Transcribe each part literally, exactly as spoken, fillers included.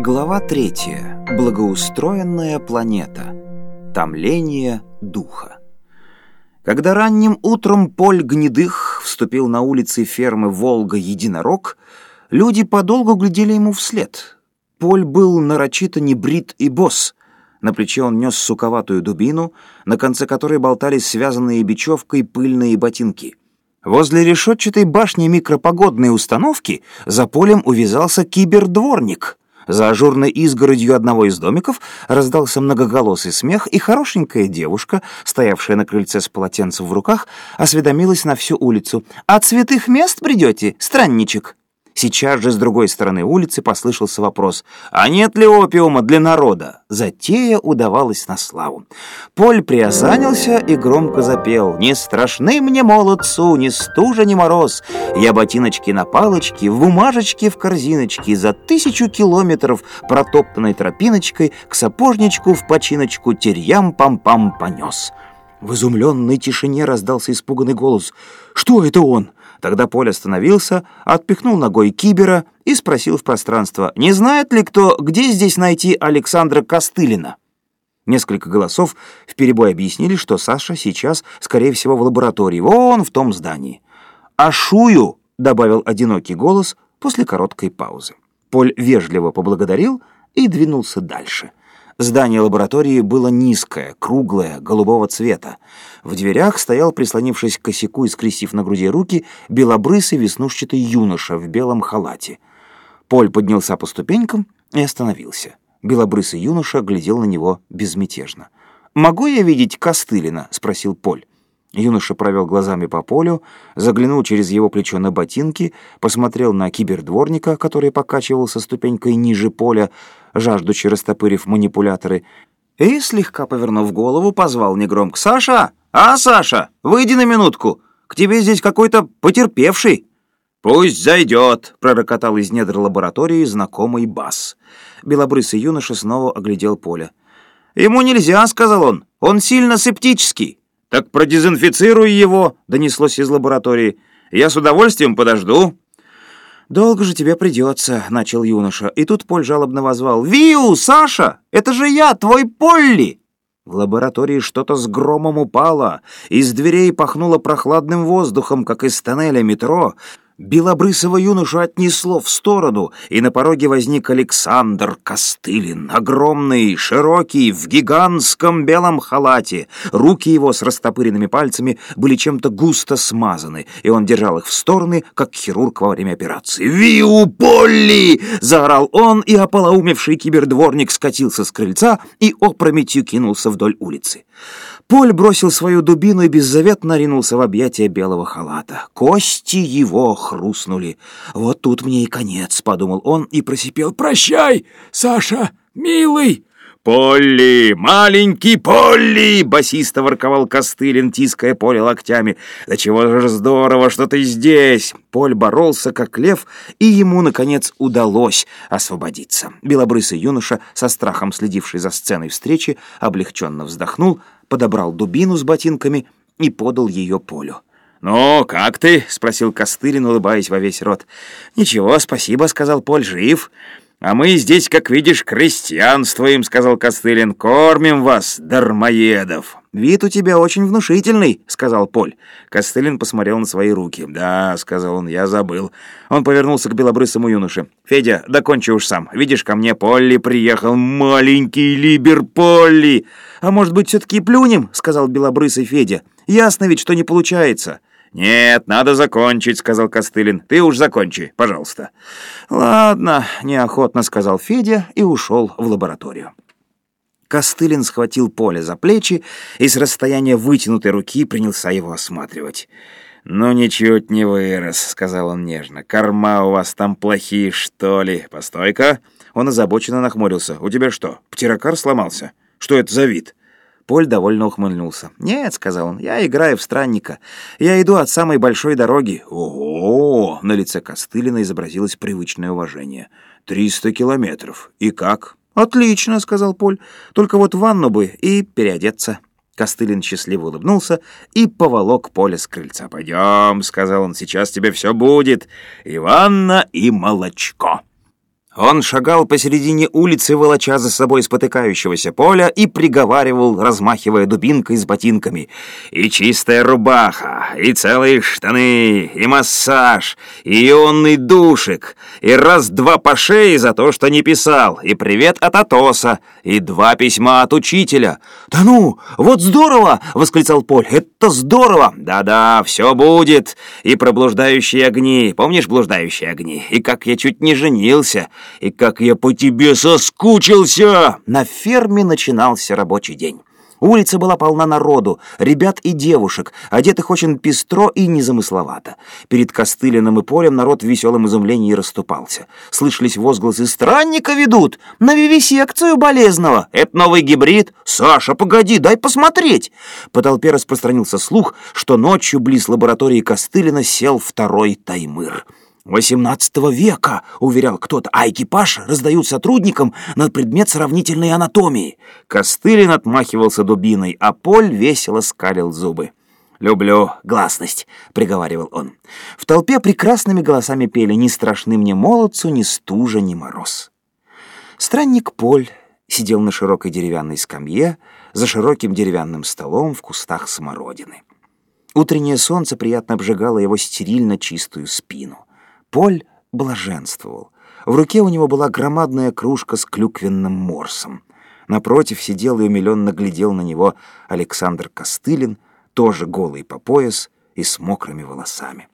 Глава третья. Благоустроенная планета. Томление духа. Когда ранним утром Поль Гнедых вступил на улицы фермы «Волга-Единорог», люди подолгу глядели ему вслед. Поль был нарочито небрит и босс. На плече он нес суковатую дубину, на конце которой болтались связанные бечевкой пыльные ботинки. Возле решетчатой башни микропогодной установки за Полем увязался кибердворник. За ажурной изгородью одного из домиков раздался многоголосый смех, и хорошенькая девушка, стоявшая на крыльце с полотенцем в руках, осведомилась на всю улицу. «От святых мест придете, странничек?» Сейчас же с другой стороны улицы послышался вопрос: «А нет ли опиума для народа?» Затея удавалась на славу. Поль приосанился и громко запел: «Не страшны мне, молодцу, ни стужа, ни мороз. Я ботиночки на палочке, в бумажечке в корзиночке, за тысячу километров протоптанной тропиночкой к сапожничку в починочку терьям-пам-пам понес». В изумленной тишине раздался испуганный голос: «Что это он?» Тогда Поль остановился, отпихнул ногой кибера и спросил в пространство: «Не знает ли кто, где здесь найти Александра Костылина?» Несколько голосов вперебой объяснили, что Саша сейчас, скорее всего, в лаборатории, вон в том здании. «А Шую», — добавил одинокий голос после короткой паузы. Поль вежливо поблагодарил и двинулся дальше. Здание лаборатории было низкое, круглое, голубого цвета. В дверях стоял, прислонившись к косяку и скрестив на груди руки, белобрысый веснушчатый юноша в белом халате. Поль поднялся по ступенькам и остановился. Белобрысый юноша глядел на него безмятежно. «Могу я видеть Костылина?» — спросил Поль. Юноша провел глазами по Полю, заглянул через его плечо на ботинки, посмотрел на кибердворника, который покачивался ступенькой ниже Поля, жаждучи растопырив манипуляторы, и, слегка повернув голову, позвал негромко: «Саша! А, Саша, выйди на минутку! К тебе здесь какой-то потерпевший!» «Пусть зайдет!» — пророкотал из недр лаборатории знакомый бас. Белобрысый юноша снова оглядел Поля. «Ему нельзя!» — сказал он. «Он сильно септический!» «Так продезинфицируй его!» — донеслось из лаборатории. «Я с удовольствием подожду». «Долго же тебе придется», — начал юноша. И тут Поль жалобно возвал: «Виу, Саша! Это же я, твой Полли!» В лаборатории что-то с громом упало. Из дверей пахнуло прохладным воздухом, как из тоннеля метро. Белобрысого юношу отнесло в сторону, и на пороге возник Александр Костылин, огромный, широкий, в гигантском белом халате. Руки его с растопыренными пальцами были чем-то густо смазаны, и он держал их в стороны, как хирург во время операции. «Виу, Полли!» — заорал он, и ополоумевший кибердворник скатился с крыльца и опрометью кинулся вдоль улицы. Поль бросил свою дубину и беззаветно ринулся в объятия белого халата. Кости его хрустнули. «Вот тут мне и конец», — подумал он и просипел: «Прощай, Саша, милый!» «Полли! Маленький Полли!» — басисто ворковал Костылин, тиская Поля локтями. «Да чего же здорово, что ты здесь!» Поль боролся, как лев, и ему, наконец, удалось освободиться. Белобрысый юноша, со страхом следивший за сценой встречи, облегченно вздохнул, подобрал дубину с ботинками и подал ее Полю. «Ну, как ты?» — спросил Костылин, улыбаясь во весь рот. «Ничего, спасибо», — сказал Поль, — «жив». «А мы здесь, как видишь, крестьянствуем», — сказал Костылин. «Кормим вас, дармоедов». «Вид у тебя очень внушительный», — сказал Поль. Костылин посмотрел на свои руки. «Да», — сказал он, — «я забыл». Он повернулся к белобрысому юноше. «Федя, докончи уж сам. Видишь, ко мне Полли приехал, маленький либер Полли». «А может быть, все-таки плюнем?» — сказал белобрысый Федя. «Ясно ведь, что не получается». «Нет, надо закончить», — сказал Костылин. «Ты уж закончи, пожалуйста». «Ладно», — неохотно сказал Федя и ушел в лабораторию. Костылин схватил Поля за плечи и с расстояния вытянутой руки принялся его осматривать. «Ну, ничуть не вырос», — сказал он нежно. «Корма у вас там плохие, что ли? Постой-ка». Он озабоченно нахмурился. «У тебя что, птерокар сломался? Что это за вид?» Поль довольно ухмыльнулся. «Нет», — сказал он, — «я играю в странника. Я иду от самой большой дороги». «Ого!» — на лице Костылина изобразилось привычное уважение. «Триста километров. И как?» «Отлично», — сказал Поль. «Только вот в ванну бы и переодеться». Костылин счастливо улыбнулся и поволок Поля с крыльца. «Пойдем», — сказал он, — «сейчас тебе все будет. И ванна, и молочко». Он шагал посередине улицы, волоча за собой спотыкающегося Поля, и приговаривал, размахивая дубинкой с ботинками: «И чистая рубаха, и целые штаны, и массаж, и ионный душик, и раз-два по шее за то, что не писал, и привет от Атоса, и два письма от учителя». «Да ну, вот здорово!» — восклицал Поль. «Это здорово!» «Да-да, все будет. И про блуждающие огни. Помнишь блуждающие огни? И как я чуть не женился. И как я по тебе соскучился!» На ферме начинался рабочий день. Улица была полна народу, ребят и девушек, одетых очень пестро и незамысловато. Перед Костылиным и Полем народ в веселом изумлении расступался. Слышались возгласы: «Странника ведут! На вивисекцию болезного! Это новый гибрид! Саша, погоди, дай посмотреть!» По толпе распространился слух, что ночью близ лаборатории Костылина сел второй Таймыр. «Восемнадцатого века», — уверял кто-то, «а экипаж раздают сотрудникам на предмет сравнительной анатомии». Костылин отмахивался дубиной, а Поль весело скалил зубы. «Люблю гласность», — приговаривал он. В толпе прекрасными голосами пели: «Не страшны мне молодцу ни стужа, ни мороз». Странник Поль сидел на широкой деревянной скамье за широким деревянным столом в кустах смородины. Утреннее солнце приятно обжигало его стерильно чистую спину. Поль блаженствовал. В руке у него была громадная кружка с клюквенным морсом. Напротив сидел и умиленно глядел на него Александр Костылин, тоже голый по пояс и с мокрыми волосами.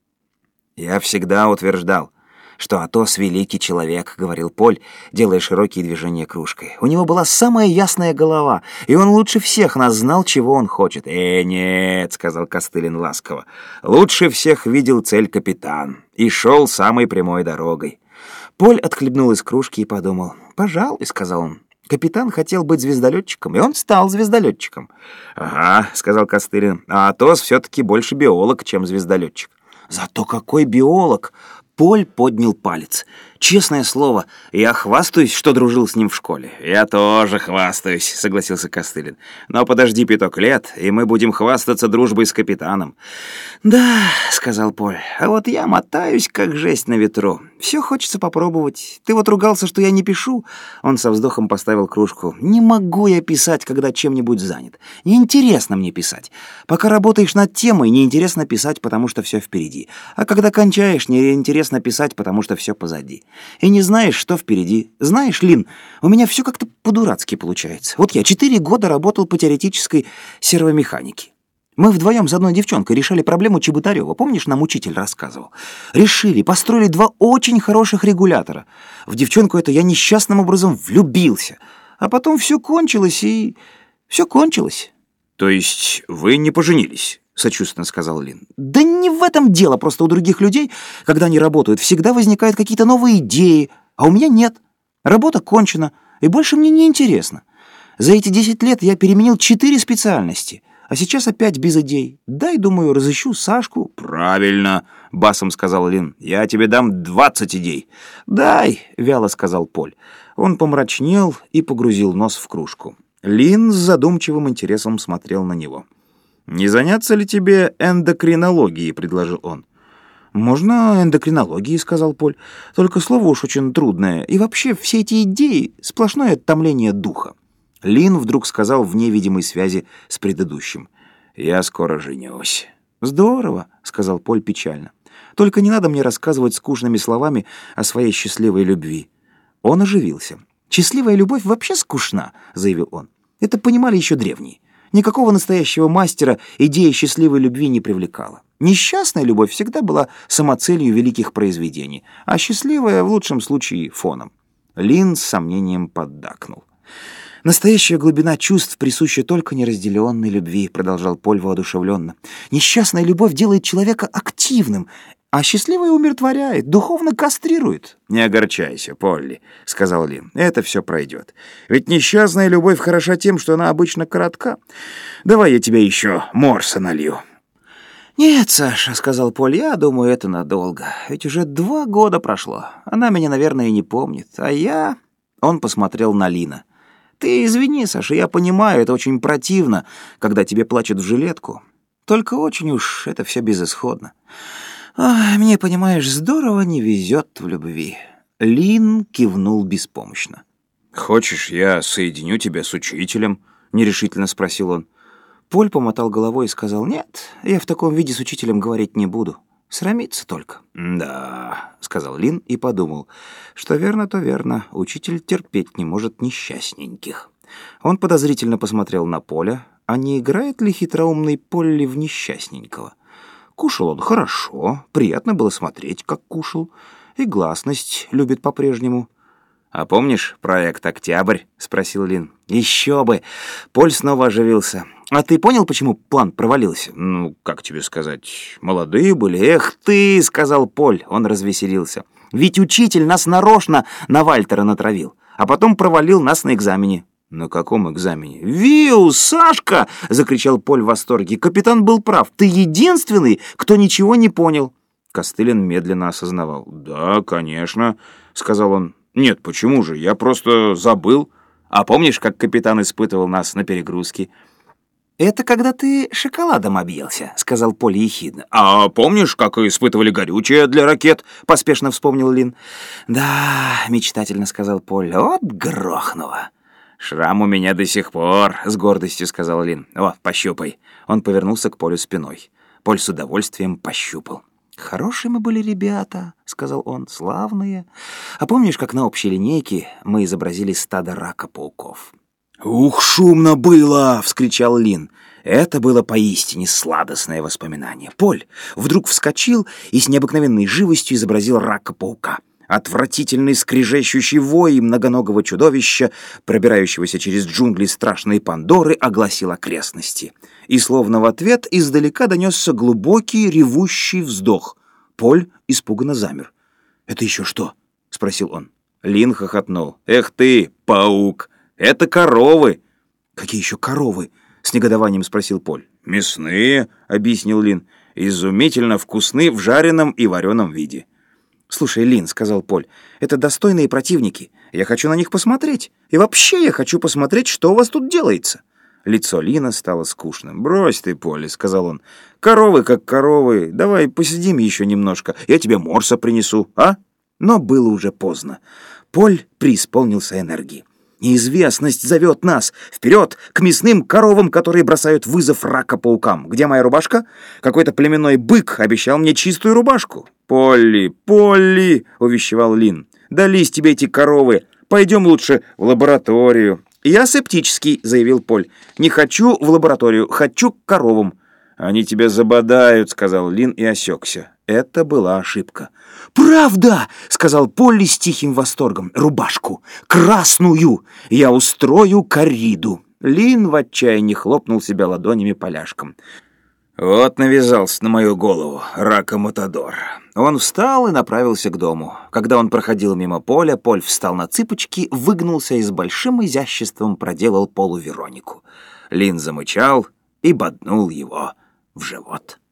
«Я всегда утверждал, что Атос — великий человек», — говорил Поль, делая широкие движения кружкой. «У него была самая ясная голова, и он лучше всех нас знал, чего он хочет». «Э, нет», — сказал Костылин ласково, — «лучше всех видел цель капитан и шел самой прямой дорогой». Поль отхлебнул из кружки и подумал. «Пожалуй», — сказал он, — «капитан хотел быть звездолетчиком, и он стал звездолетчиком». «Ага», — сказал Костылин, — «а Атос все-таки больше биолог, чем звездолетчик». «Зато какой биолог!» Поль поднял палец. «Честное слово, я хвастаюсь, что дружил с ним в школе». «Я тоже хвастаюсь», — согласился Костылин. «Но подожди пяток лет, и мы будем хвастаться дружбой с капитаном». «Да», — сказал Поль, — «а вот я мотаюсь, как жесть на ветру. Все хочется попробовать. Ты вот ругался, что я не пишу». Он со вздохом поставил кружку. «Не могу я писать, когда чем-нибудь занят. Неинтересно мне писать. Пока работаешь над темой, неинтересно писать, потому что все впереди. А когда кончаешь, неинтересно писать, потому что все позади. И не знаешь, что впереди. Знаешь, Лин, у меня все как-то по-дурацки получается. Вот я четыре года работал по теоретической сервомеханике. Мы вдвоем с одной девчонкой решали проблему Чеботарева. Помнишь, нам учитель рассказывал? Решили, построили два очень хороших регулятора. В девчонку эту я несчастным образом влюбился. А потом все кончилось, и... все кончилось». «То есть вы не поженились?» — сочувственно сказал Лин. «Да не в этом дело, просто у других людей, когда они работают, всегда возникают какие-то новые идеи, а у меня нет. Работа кончена, и больше мне не интересно. За эти десять лет я переменил четыре специальности, а сейчас опять без идей. Дай, думаю, разыщу Сашку». «Правильно», — басом сказал Лин, — «я тебе дам двадцать идей». «Дай», — вяло сказал Поль. Он помрачнел и погрузил нос в кружку. Лин с задумчивым интересом смотрел на него. «Не заняться ли тебе эндокринологией?» — предложил он. «Можно эндокринологией», — сказал Поль. «Только слово уж очень трудное. И вообще все эти идеи — сплошное томление духа». Лин вдруг сказал вне видимой связи с предыдущим: «Я скоро женюсь». «Здорово», — сказал Поль печально. «Только не надо мне рассказывать скучными словами о своей счастливой любви». Он оживился. «Счастливая любовь вообще скучна», — заявил он. «Это понимали еще древние. Никакого настоящего мастера идея счастливой любви не привлекала. Несчастная любовь всегда была самоцелью великих произведений, а счастливая, в лучшем случае, фоном». Лин с сомнением поддакнул. «Настоящая глубина чувств присуща только неразделенной любви», — продолжал Поль воодушевленно. «Несчастная любовь делает человека активным, а счастливая умиротворяет, духовно кастрирует». «Не огорчайся, Полли», — сказал Лин, — «это все пройдет. Ведь несчастная любовь хороша тем, что она обычно коротка. Давай я тебе еще морса налью». «Нет, Саша», — сказал Поль, — «я думаю, это надолго. Ведь уже два года прошло. Она меня, наверное, не помнит. А я...» Он посмотрел на Лина. «Ты извини, Саша, я понимаю, это очень противно, когда тебе плачут в жилетку. Только очень уж это все безысходно. Ах, мне, понимаешь, здорово не везет в любви». Лин кивнул беспомощно. «Хочешь, я соединю тебя с учителем?» — нерешительно спросил он. Поль помотал головой и сказал: «Нет, я в таком виде с учителем говорить не буду. Срамиться только». «Да», — сказал Лин и подумал, что верно, то верно, учитель терпеть не может несчастненьких. Он подозрительно посмотрел на Поля, а не играет ли хитроумный Полли в несчастненького. Кушал он хорошо, приятно было смотреть, как кушал, и гласность любит по-прежнему. «А помнишь проект «Октябрь»?» — спросил Лин. «Еще бы!» Поль снова оживился. «А ты понял, почему план провалился?» «Ну, как тебе сказать, молодые были». «Эх ты!» — сказал Поль. Он развеселился. «Ведь учитель нас нарочно на Вальтера натравил, а потом провалил нас на экзамене». «На каком экзамене?» «Виу, Сашка!» — закричал Поль в восторге. «Капитан был прав. Ты единственный, кто ничего не понял». Костылин медленно осознавал. «Да, конечно», — сказал он. «Нет, почему же? Я просто забыл. А помнишь, как капитан испытывал нас на перегрузке?» «Это когда ты шоколадом объелся», — сказал Поль ехидно. «А помнишь, как испытывали горючее для ракет?» — поспешно вспомнил Лин. «Да», — мечтательно сказал Поль, — «вот грохнуло». «Шрам у меня до сих пор», — с гордостью сказал Лин. «О, пощупай». Он повернулся к Полю спиной. Поль с удовольствием пощупал. «Хорошие мы были ребята», — сказал он, — «славные. А помнишь, как на общей линейке мы изобразили стадо рака-пауков?» «Ух, шумно было!» — вскричал Лин. Это было поистине сладостное воспоминание. Поль вдруг вскочил и с необыкновенной живостью изобразил рака-паука. Отвратительный скрежещущий вой многоногого чудовища, пробирающегося через джунгли страшной Пандоры, огласил окрестности. И словно в ответ издалека донесся глубокий ревущий вздох. Поль испуганно замер. «Это еще что?» — спросил он. Лин хохотнул. «Эх ты, паук! Это коровы!» «Какие еще коровы?» — с негодованием спросил Поль. «Мясные», — объяснил Лин. «Изумительно вкусны в жареном и вареном виде». «Слушай, Лин, — сказал Поль, — это достойные противники. Я хочу на них посмотреть. И вообще я хочу посмотреть, что у вас тут делается». Лицо Лина стало скучным. «Брось ты, Поле, — сказал он. — Коровы как коровы. Давай посидим еще немножко. Я тебе морса принесу, а?» Но было уже поздно. Поль преисполнился энергии. «Неизвестность зовет нас! Вперед! К мясным коровам, которые бросают вызов рака-паукам! Где моя рубашка? Какой-то племенной бык обещал мне чистую рубашку!» «Полли, Полли!» — увещевал Лин. «Дались тебе эти коровы! Пойдем лучше в лабораторию!» «Я скептический», — заявил Поль. «Не хочу в лабораторию, хочу к коровам». «Они тебя забодают», — сказал Лин и осекся. Это была ошибка. «Правда!» — сказал Полли с тихим восторгом. «Рубашку! Красную! Я устрою корриду!» Лин в отчаянии хлопнул себя ладонями поляшком. «Вот навязался на мою голову, рака-матадор». Он встал и направился к дому. Когда он проходил мимо Поля, Поль встал на цыпочки, выгнулся и с большим изяществом проделал полуверонику. Лин замычал и боднул его в живот.